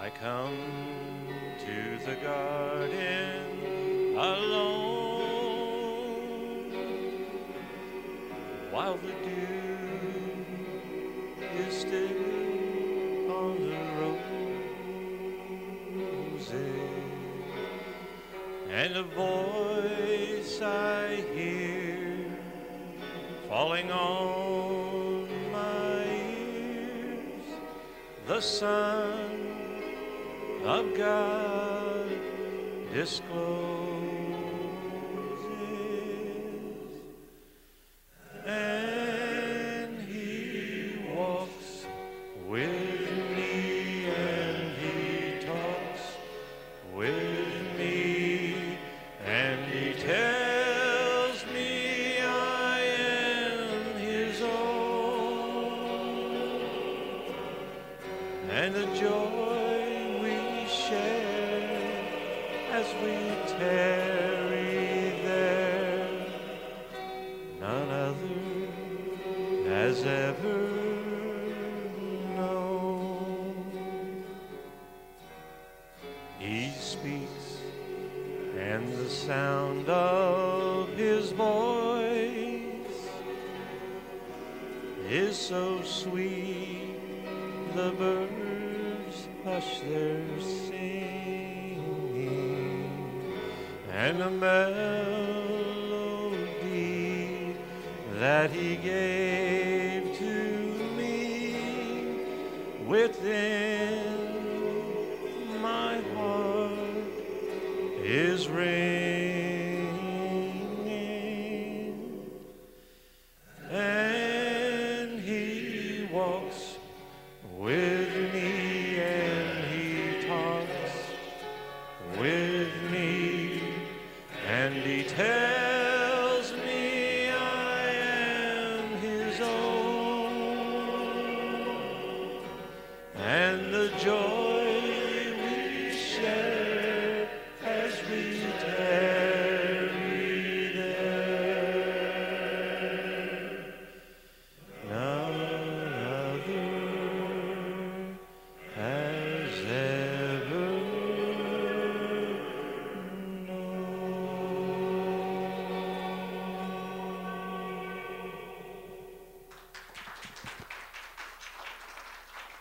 I come to the garden alone while the dew is still on the roses, and a voice I hear falling on my ears, the Son of God discloses, and He walks with me, and He talks with me, and He tells me I am His own, and the joy we share as we tarry there, none other has ever known. He speaks, and the sound of His voice is so sweet, the birds hush their singing, and the melody that He gave to me within my heart is ringing, and He walks with